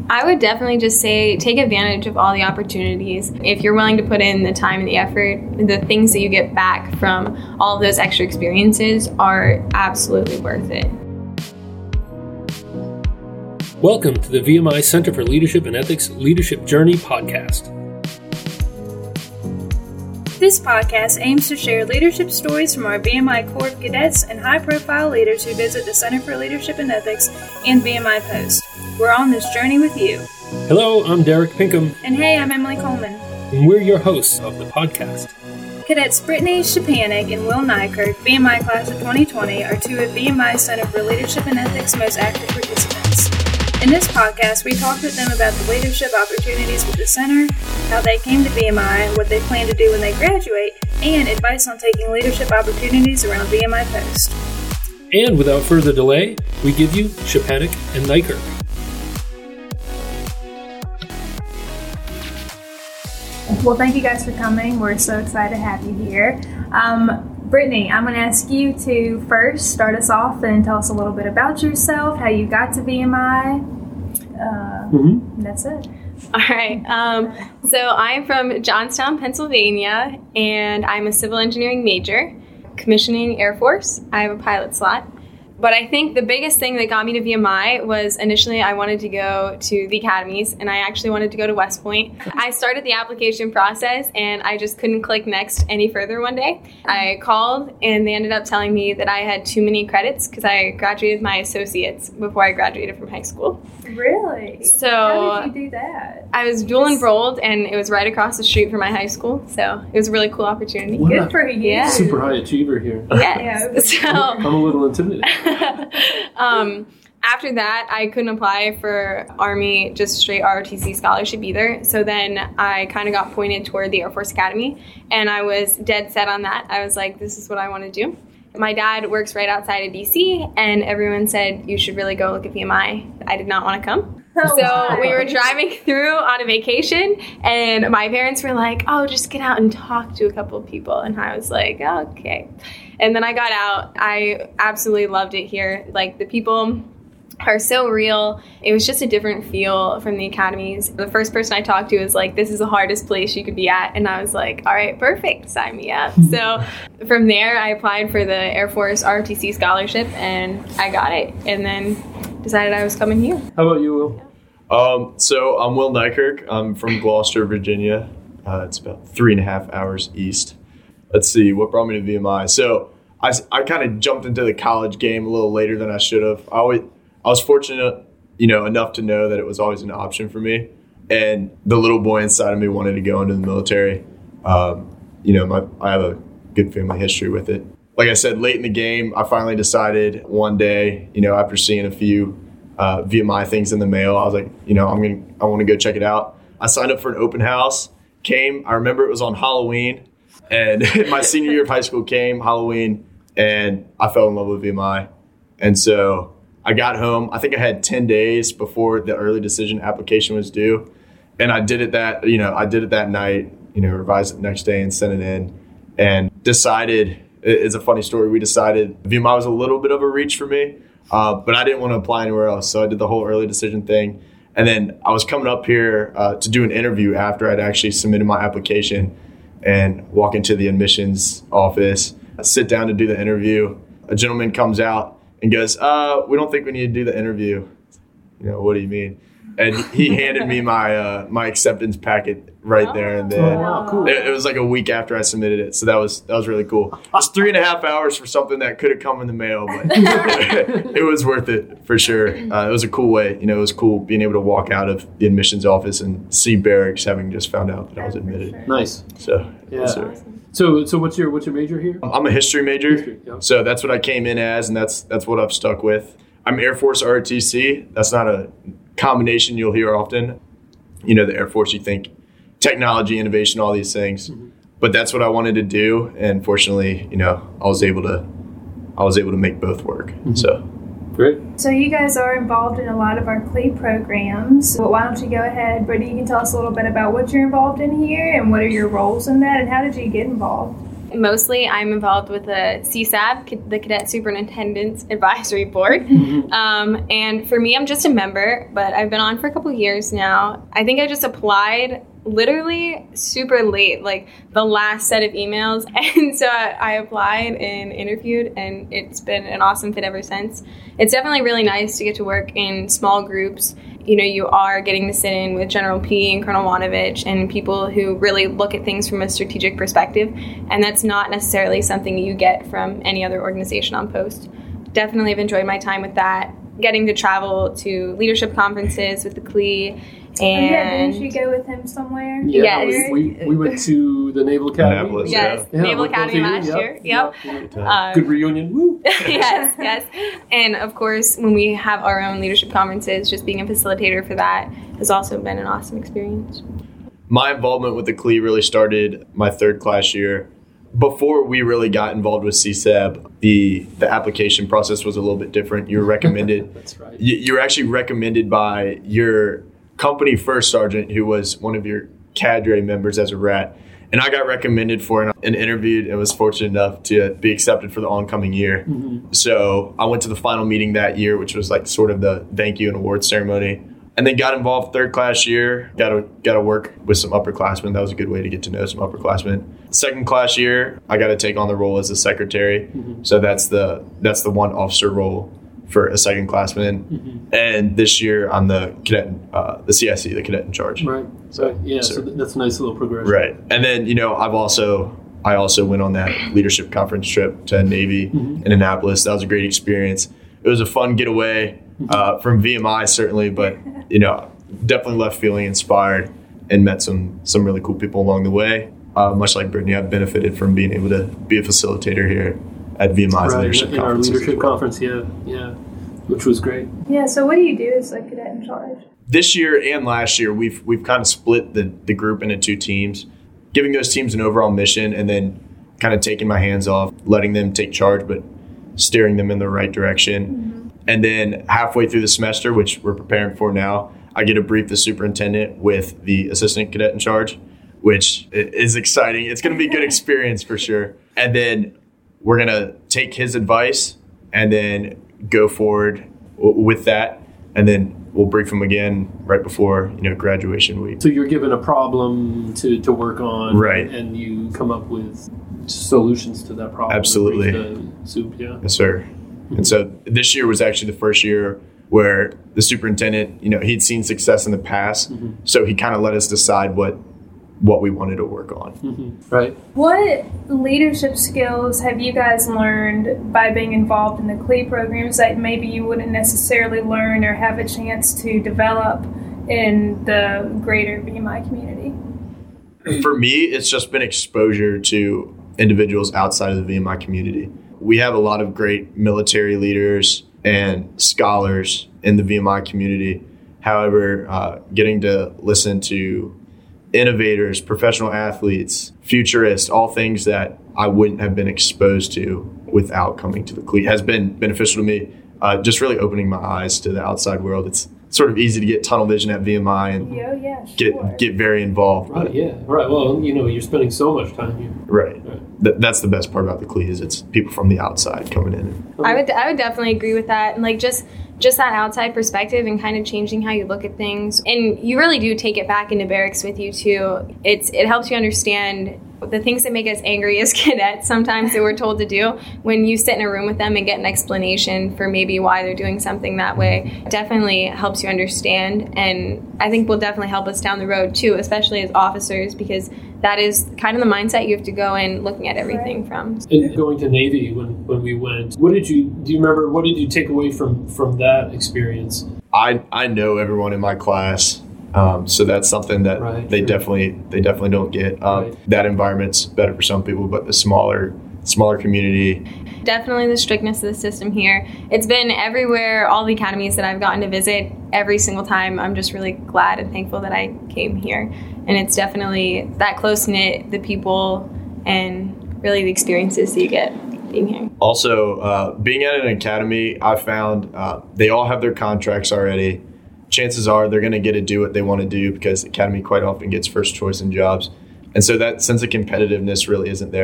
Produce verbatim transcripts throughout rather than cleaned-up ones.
I would definitely just say take advantage of all the opportunities. If you're willing to put in the time and the effort, the things that you get back from all of those extra experiences are absolutely worth it. Welcome to the V M I Center for Leadership and Ethics Leadership Journey podcast. This podcast aims to share leadership stories from our V M I Corps of Cadets and high-profile leaders who visit the Center for Leadership and Ethics and V M I Post. We're on this journey with you. Hello, I'm Derek Pinkham. And hey, I'm Emily Coleman. And we're your hosts of the podcast. Cadets Brittany Shapanik and Will Nykirk, V M I Class of twenty twenty, are two of V M I Center for Leadership and Ethics' most active participants. In this podcast, we talked with them about the leadership opportunities with the center, how they came to V M I, what they plan to do when they graduate, and advice on taking leadership opportunities around V M I Post. And without further delay, we give you Shapanik and Nykirk. Well, thank you guys for coming. We're so excited to have you here. Um, Brittany, I'm going to ask you to first start us off and tell us a little bit about yourself, how you got to V M I. Uh, mm-hmm. That's it. All right. Um, so I'm from Johnstown, Pennsylvania, and I'm a civil engineering major, commissioning Air Force. I have a pilot slot. But I think the biggest thing that got me to V M I was initially I wanted to go to the academies, and I actually wanted to go to West Point. I started the application process, and I just couldn't click next any further one day. I called, and they ended up telling me that I had too many credits because I graduated my associates before I graduated from high school. Really? So how did you do that? I was dual enrolled, and it was right across the street from my high school, so it was a really cool opportunity. What Good for you. Yeah. Super high achiever here. Yes. Yeah. So I'm a little intimidated. um, after that, I couldn't apply for Army, just straight R O T C scholarship either. So then I kind of got pointed toward the Air Force Academy, and I was dead set on that. I was like, this is what I want to do. My dad works right outside of D C, and everyone said, you should really go look at V M I. I did not want to come. Oh, so wow. we were driving through on a vacation, and my parents were like, oh, just get out and talk to a couple of people. And I was like, oh, okay. And then I got out. I absolutely loved it here. Like, the people are so real. It was just a different feel from the academies. The first person I talked to was like, this is the hardest place you could be at. And I was like, all right, perfect, sign me up. So from there, I applied for the Air Force R O T C scholarship, and I got it. And then decided I was coming here. How about you, Will? Um, so I'm Will Nykirk. I'm from Gloucester, Virginia. Uh, it's about three and a half hours east. Let's see, what brought me to V M I? So I, I kind of jumped into the college game a little later than I should have. I always, I was fortunate, you know, enough to know that it was always an option for me. And the little boy inside of me wanted to go into the military. Um, you know, my, I have a good family history with it. Like I said, late in the game, I finally decided one day, you know, after seeing a few uh, V M I things in the mail, I was like, you know, I'm gonna, I want to go check it out. I signed up for an open house, came, I remember it was on Halloween, and my senior year of high school came, Halloween, and I fell in love with V M I. And so I got home. I think I had ten days before the early decision application was due. And I did it that, you know, I did it that night, you know, revised it the next day and sent it in, and decided, it's a funny story, we decided V M I was a little bit of a reach for me, uh, but I didn't want to apply anywhere else. So I did the whole early decision thing. And then I was coming up here uh, to do an interview after I'd actually submitted my application, and walk into the admissions office, I sit down to do the interview. A gentleman comes out and goes, uh, we don't think we need to do the interview. You know, what do you mean? And he handed me my uh, my acceptance packet right there and then. Oh, wow, cool. It, it was like a week after I submitted it, so that was that was really cool. It was three and a half hours for something that could have come in the mail, but it was worth it for sure. Uh, it was a cool way, you know. It was cool being able to walk out of the admissions office and see barracks, having just found out that I was admitted. Nice. So, yeah. yes, sir. So, so what's your what's your major here? I'm a history major, History, yeah. So that's what I came in as, and that's that's what I've stuck with. I'm Air Force R O T C. That's not a combination you'll hear often. You know, the Air Force, you think technology, innovation, all these things. Mm-hmm. But that's what I wanted to do, and fortunately, you know, I was able to I was able to make both work. Mm-hmm. So great. So you guys are involved in a lot of our C L E programs. But why don't you go ahead, Brittany, you can tell us a little bit about what you're involved in here and what are your roles in that, and how did you get involved? mostly I'm involved with the C S A B, the Cadet Superintendent's Advisory Board. Um, and for me, I'm just a member, but I've been on for a couple years now. I think I just applied literally super late, like the last set of emails. And so I, I applied and interviewed, and it's been an awesome fit ever since. It's definitely really nice to get to work in small groups. You know, you are getting to sit in with General P and Colonel Wanovich and people who really look at things from a strategic perspective. And that's not necessarily something you get from any other organization on post. Definitely have enjoyed my time with that. Getting to travel to leadership conferences with the C L E. And oh, yeah, didn't you go with him somewhere? Yeah, Yes. we, we, we went to the Naval Academy. Annapolis, Yes, Yeah, Naval with both Academy of you, last yep, year. Yep. yep. Um, Good reunion. Woo. yes, yes. And of course, when we have our own leadership conferences, just being a facilitator for that has also been an awesome experience. My involvement with the C L E really started my third class year. Before we really got involved with C S A B, the, the application process was a little bit different. You were recommended. That's right. You, you were actually recommended by your company first sergeant, who was one of your cadre members as a rat. And I got recommended for an, and interviewed and was fortunate enough to be accepted for the oncoming year. Mm-hmm. So I went to the final meeting that year, which was like sort of the thank you and award ceremony. And then got involved third class year, got to got to work with some upperclassmen. That was a good way to get to know some upperclassmen. Second class year, I got to take on the role as a secretary. Mm-hmm. So that's the that's the one officer role for a second classman. Mm-hmm. And this year, I'm the cadet, uh, the C I C, the cadet in charge. Right. So yeah, so, so that's a nice little progression. Right. And then, you know, I've also I also went on that leadership conference trip to Navy mm-hmm. in Annapolis. That was a great experience. It was a fun getaway uh, from V M I, certainly, but, you know, definitely left feeling inspired and met some some really cool people along the way. Uh, much like Brittany, I've benefited from being able to be a facilitator here at V M I's right, leadership in our leadership well. conference, yeah, yeah, which was great. Yeah, so what do you do as a cadet in charge? This year and last year, we've we've kind of split the, the group into two teams, giving those teams an overall mission and then kind of taking my hands off, letting them take charge, but steering them in the right direction. Mm-hmm. And then halfway through the semester, which we're preparing for now, I get to brief the superintendent with the assistant cadet in charge, which is exciting. It's going to be a good experience for sure. And then we're going to take his advice and then go forward w- with that. And then we'll brief him again right before, you know, graduation week. So you're given a problem to, to work on. Right. And you come up with solutions to that problem. Absolutely. The soup, yeah. Yes, sir. Mm-hmm. And so this year was actually the first year where the superintendent, you know, he'd seen success in the past. Mm-hmm. So he kind of let us decide what what we wanted to work on. Mm-hmm. Right. What leadership skills have you guys learned by being involved in the C L E programs that maybe you wouldn't necessarily learn or have a chance to develop in the greater V M I community? For me, it's just been exposure to individuals outside of the V M I community. We have a lot of great military leaders and scholars in the V M I community. However, uh, getting to listen to innovators, professional athletes, futurists, all things that I wouldn't have been exposed to without coming to the C L E has been beneficial to me. Uh, just really opening my eyes to the outside world. It's sort of easy to get tunnel vision at V M I and yeah, yeah, sure. get get very involved. Right, yeah. Right. Well, you know, you're spending so much time here. Right. right. Th- that's the best part about the C L E is it's people from the outside coming in. I would I would definitely agree with that. And like just just that outside perspective and kind of changing how you look at things. And you really do take it back into barracks with you too. It's it helps you understand the things that make us angry as cadets sometimes that we're told to do. When you sit in a room with them and get an explanation for maybe why they're doing something that way, definitely helps you understand. And I think will definitely help us down the road too, especially as officers, because that is kind of the mindset you have to go in looking at everything from. And going to Navy when, when we went, what did you, do you remember, what did you take away from, from that experience? I, I know everyone in my class. Um, so that's something that right, they sure. definitely they definitely don't get. Um, right. That environment's better for some people, but the smaller smaller community. Definitely the strictness of the system here. It's been everywhere, all the academies that I've gotten to visit, every single time. I'm just really glad and thankful that I came here. And it's definitely that close-knit, the people, and really the experiences that you get being here. Also, uh, being at an academy, I found uh, they all have their contracts already. Chances are they're going to get to do what they want to do because Academy quite often gets first choice in jobs. And so that sense of competitiveness really isn't there.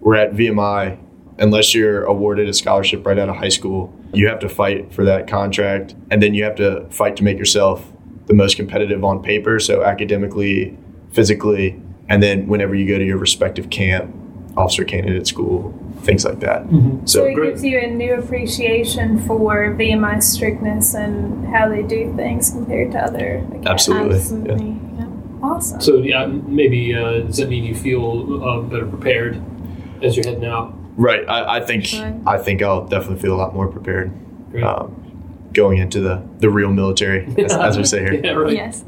we're at V M I, unless you're awarded a scholarship right out of high school, you have to fight for that contract. And then you have to fight to make yourself the most competitive on paper, so academically, physically, and then whenever you go to your respective camp, officer candidate school, things like that. Mm-hmm. So, So, it great. gives you a new appreciation for V M I strictness and how they do things compared to other academies. absolutely. Absolutely. Yeah. Awesome. So yeah, maybe uh, does that mean you feel uh, better prepared as you're heading out? Right. I, I think Sure. I think I'll definitely feel a lot more prepared Great. um, going into the, the real military, as, as we say here. Yeah, right. Yes.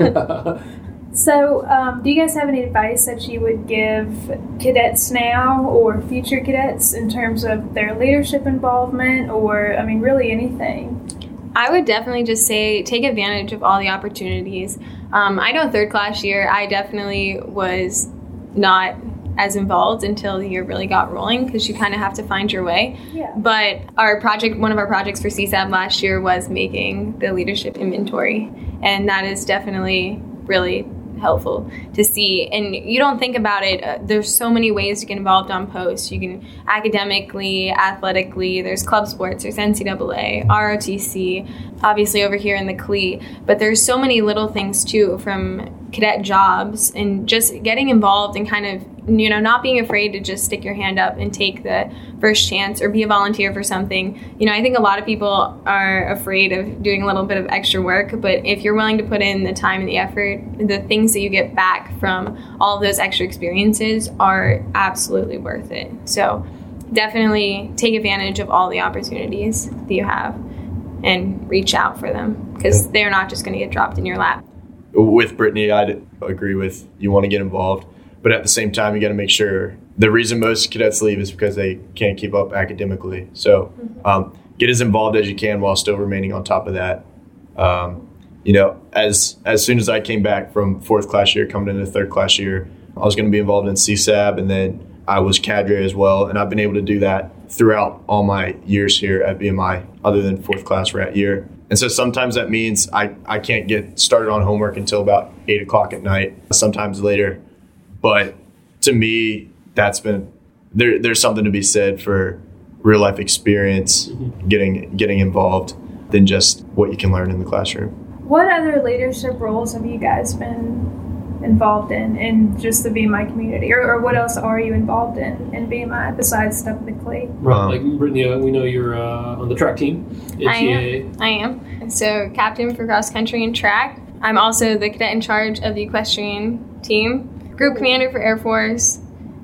So, um, do you guys have any advice that you would give cadets now or future cadets in terms of their leadership involvement or, I mean, really anything? I would definitely just say take advantage of all the opportunities. Um, I know third class year, I definitely was not as involved until the year really got rolling because you kind of have to find your way. Yeah. But our project, one of our projects for C S A B last year was making the leadership inventory. And that is definitely really helpful to see. And you don't think about it. Uh, there's so many ways to get involved on posts. You can academically, athletically, there's club sports, there's N C double A, R O T C, obviously over here in the C L E. But there's so many little things too, from cadet jobs and just getting involved and kind of, you know, not being afraid to just stick your hand up and take the first chance or be a volunteer for something. You know, I think a lot of people are afraid of doing a little bit of extra work, but if you're willing to put in the time and the effort, the things that you get back from all of those extra experiences are absolutely worth it. So definitely take advantage of all the opportunities that you have and reach out for them because they're not just going to get dropped in your lap. With Brittany, I'd agree with you want to get involved, but at the same time, you got to make sure the reason most cadets leave is because they can't keep up academically. So um, get as involved as you can while still remaining on top of that. Um, you know, as as soon as I came back from fourth class year, coming into third class year, I was going to be involved in C S A B, and then I was cadre as well, and I've been able to do that throughout all my years here at B M I, other than fourth class rat year. And so sometimes that means I, I can't get started on homework until about eight o'clock at night, sometimes later. But to me, that's been there. There's something to be said for real life experience, mm-hmm. getting getting involved, than just what you can learn in the classroom. What other leadership roles have you guys been involved in in just the B M I community, or, or what else are you involved in in B M I besides stuff with the C L E? Right, Um, like Brittany, uh, we know you're uh, on the track team. I am. I am. So captain for cross country and track. I'm also the cadet in charge of the equestrian team. Group commander for Air Force.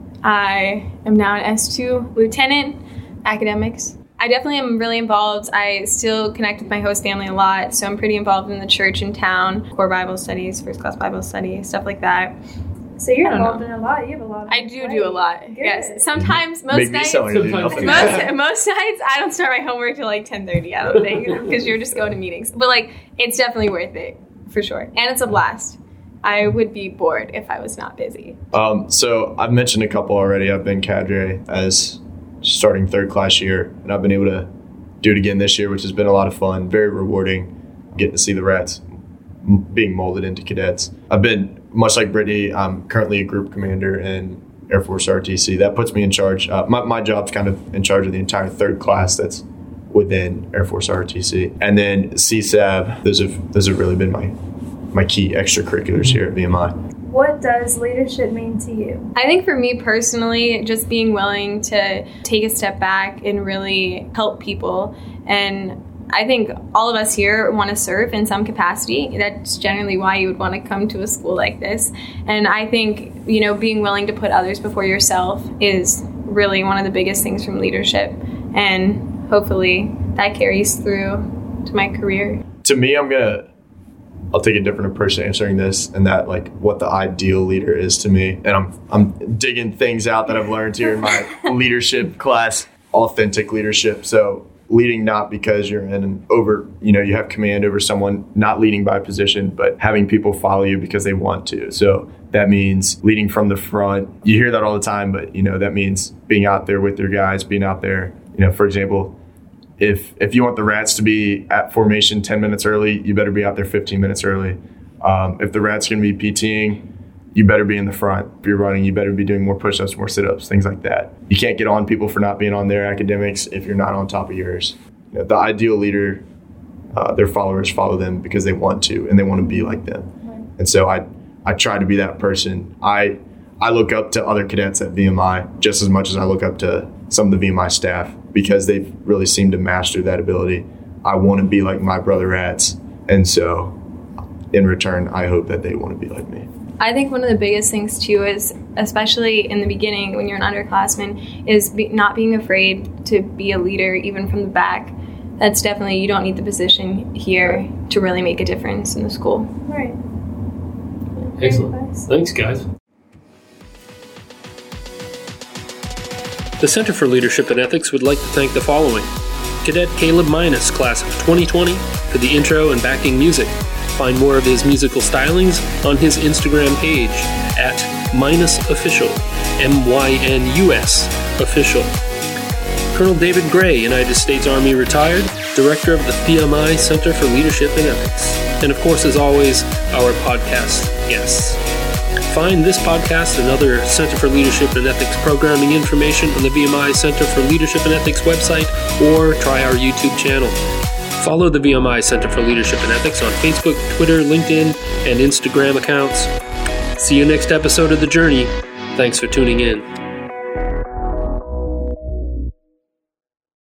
I am now an S two lieutenant. Academics. I definitely am really involved. I still connect with my host family a lot, so I'm pretty involved in the church in town, core Bible studies, first class Bible study, stuff like that. So you're I don't involved know. in a lot. You have a lot. Of I do do a lot. Good. Yes. Sometimes, most Make me nights, sound like I do Sometimes- nothing. most, most nights I don't start my homework till like ten thirty, I don't think, because you're just going to meetings. But like, it's definitely worth it, for sure. And it's a blast. I would be bored if I was not busy. Um, so I've mentioned a couple already. I've been cadre as starting third class year, and I've been able to do it again this year, which has been a lot of fun, very rewarding, getting to see the rats m- being molded into cadets. I've been, much like Brittany, I'm currently a group commander in Air Force R T C. That puts me in charge. Uh, my, my job's kind of in charge of the entire third class that's within Air Force R T C. And then C S A B, those have, those have really been my, my key extracurriculars here at B M I. What does leadership mean to you? I think for me personally, just being willing to take a step back and really help people. And I think all of us here want to serve in some capacity. That's generally why you would want to come to a school like this. And I think, you know, being willing to put others before yourself is really one of the biggest things from leadership. And hopefully that carries through to my career. To me, I'm going to I'll take a different approach to answering this, and that like what the ideal leader is to me. And I'm I'm digging things out that I've learned here in my leadership class, authentic leadership. So leading not because you're in an over, you know, you have command over someone, not leading by position, but having people follow you because they want to. So that means leading from the front. You hear that all the time, but you know, that means being out there with your guys, being out there, you know, for example, If if you want the rats to be at formation ten minutes early, you better be out there fifteen minutes early. Um, if the rats are going to be PTing, you better be in the front. If you're running, you better be doing more push-ups, more sit-ups, things like that. You can't get on people for not being on their academics if you're not on top of yours. You know, the ideal leader, uh, their followers follow them because they want to and they want to be like them. And so I I try to be that person. I I look up to other cadets at V M I just as much as I look up to some of the V M I staff because they've really seemed to master that ability. I want to be like my brother rats, and so in return, I hope that they want to be like me. I think one of the biggest things, too, is, especially in the beginning when you're an underclassman, is be, not being afraid to be a leader, even from the back. That's definitely, you don't need the position here to really make a difference in the school. Right. Excellent. Thanks, guys. The Center for Leadership and Ethics would like to thank the following. Cadet Caleb Minus, class of twenty twenty, for the intro and backing music. Find more of his musical stylings on his Instagram page at Minus Official, M Y N U S Official. Colonel David Gray, United States Army retired, Director of the V M I Center for Leadership and Ethics. And of course, as always, our podcast guests. Find this podcast and other Center for Leadership and Ethics programming information on the V M I Center for Leadership and Ethics website or try our YouTube channel. Follow the V M I Center for Leadership and Ethics on Facebook, Twitter, LinkedIn, and Instagram accounts. See you next episode of The Journey. Thanks for tuning in.